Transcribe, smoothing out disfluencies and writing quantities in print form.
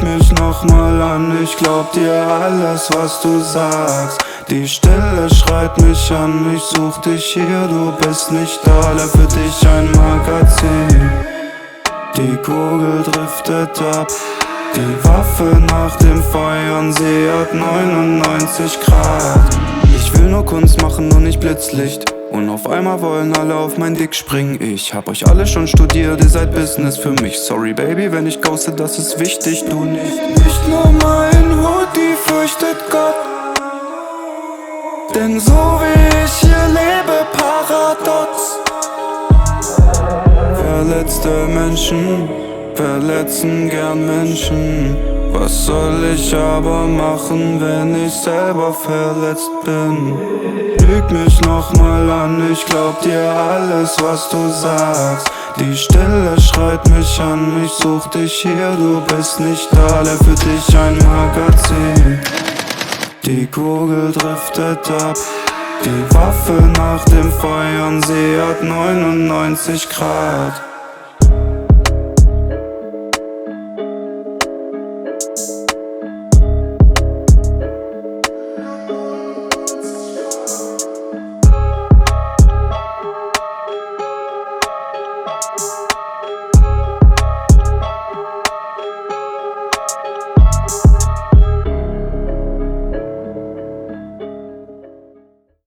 Lüg mich nochmal an, ich glaub dir alles, was du sagst. Die Stille schreit mich an, ich such dich hier, du bist nicht da, leer für dich ein Magazin. Die Kugel driftet ab, die Waffe nach dem Feuern, sie hat 99 Grad. Ich will nur Kunst machen und nicht Blitzlicht, und auf einmal wollen alle auf mein Dick springen. Ich hab euch alle schon studiert, ihr seid Business für mich. Sorry Baby, wenn ich ghoste, das ist wichtig, du nicht. Nicht nur mein Hoodie fürchtet Gott, denn so wie ich hier lebe, paradox. Verletzte Menschen verletzen gern Menschen. Was soll ich aber machen, wenn ich selber verletzt bin? Lüg mich nochmal an, ich glaub dir alles, was du sagst. Die Stille schreit mich an, ich such dich hier, du bist nicht da, leer für dich ein Magazin. Die Kugel driftet ab, die Waffe nach dem Feuern, sie hat 99 Grad.